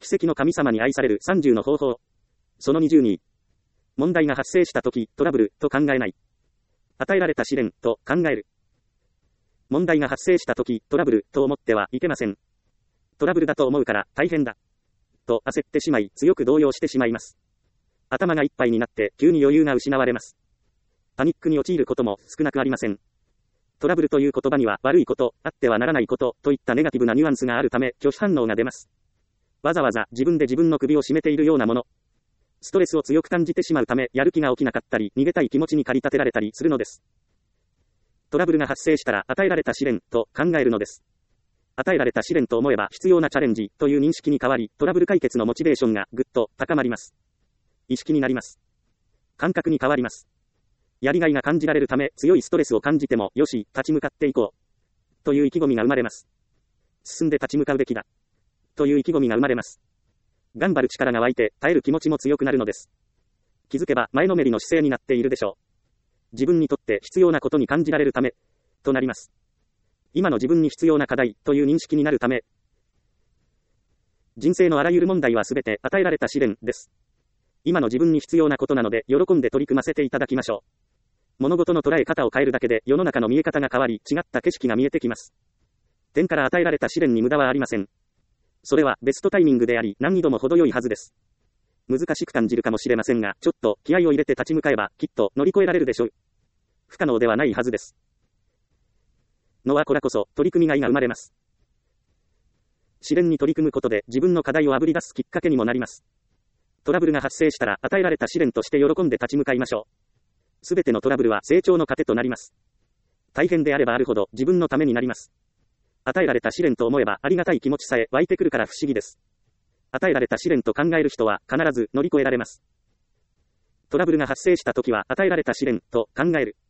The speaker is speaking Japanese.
奇跡の神様に愛される30の方法。その22。問題が発生したとき、トラブルと考えない。与えられた試練と考える。問題が発生したとき、トラブルと思ってはいけません。トラブルだと思うから大変だ。と焦ってしまい、強く動揺してしまいます。頭がいっぱいになって急に余裕が失われます。パニックに陥ることも少なくありません。トラブルという言葉には悪いこと、あってはならないことといったネガティブなニュアンスがあるため拒否反応が出ます。わざわざ自分で自分の首を絞めているようなもの。ストレスを強く感じてしまうためやる気が起きなかったり逃げたい気持ちに駆り立てられたりするのです。トラブルが発生したら与えられた試練と考えるのです。与えられた試練と思えば必要なチャレンジという認識に変わり、トラブル解決のモチベーションがぐっと高まります。意識になります。感覚に変わります。やりがいが感じられるため強いストレスを感じてもよし、立ち向かっていこうという意気込みが生まれます。進んで立ち向かうべきだという意気込みが生まれます。頑張る力が湧いて耐える気持ちも強くなるのです。気づけば前のめりの姿勢になっているでしょう。自分にとって必要なことに感じられるためとなります。今の自分に必要な課題という認識になるため、人生のあらゆる問題はすべて与えられた試練です。今の自分に必要なことなので喜んで取り組ませていただきましょう。物事の捉え方を変えるだけで世の中の見え方が変わり、違った景色が見えてきます。天から与えられた試練に無駄はありません。それはベストタイミングであり、難易度も程よいはずです。難しく感じるかもしれませんが、ちょっと気合を入れて立ち向かえば、きっと乗り越えられるでしょう。不可能ではないはずです。のはこらこそ、取り組みがいが生まれます。試練に取り組むことで、自分の課題をあぶり出すきっかけにもなります。トラブルが発生したら、与えられた試練として喜んで立ち向かいましょう。すべてのトラブルは成長の糧となります。大変であればあるほど、自分のためになります。与えられた試練と思えば、ありがたい気持ちさえ湧いてくるから不思議です。与えられた試練と考える人は、必ず乗り越えられます。トラブルが発生したときは、与えられた試練と考える。